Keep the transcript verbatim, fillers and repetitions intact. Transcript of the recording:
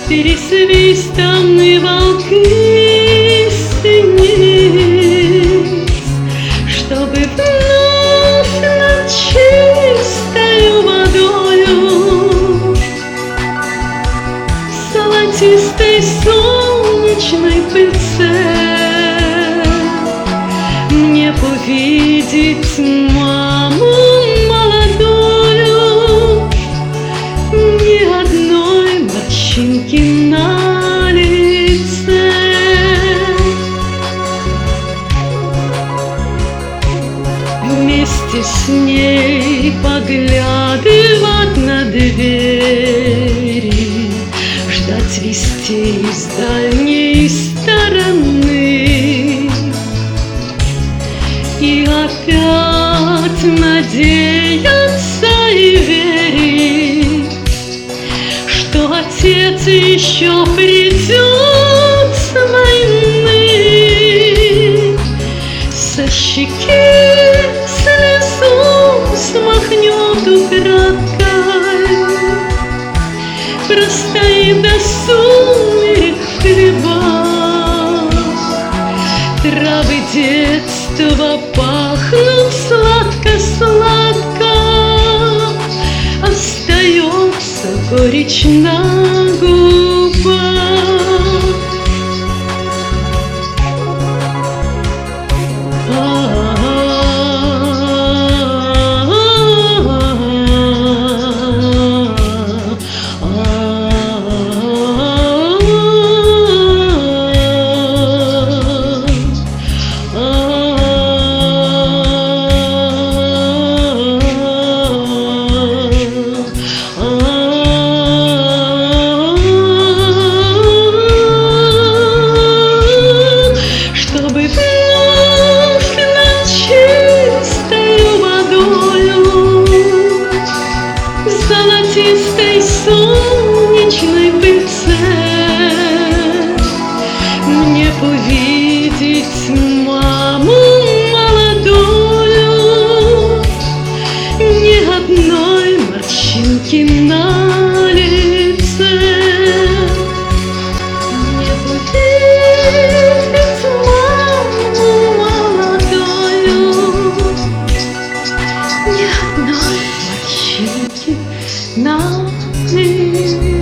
пересвистанный волны синиц, чтобы вновь над чистою водою, в золотистой солнечной пыльце мне увидеть маму молодую, ни одной морщинки на лице. Вместе с ней поглядывать на двери, ждать вестей из дальней стороны и опять надеяться и верить, что отец еще придет с войны, со щеки слезу смахнет украдкой, простоит до сумерек в хлебах. Травы детства пахнут сладко-сладко, остается горечь на губах. Золотистой солнечной пыльце мне увидеть маму молодую, ни одной морщинки на лице. Мне увидеть маму молодую, ни одной морщинки на лице.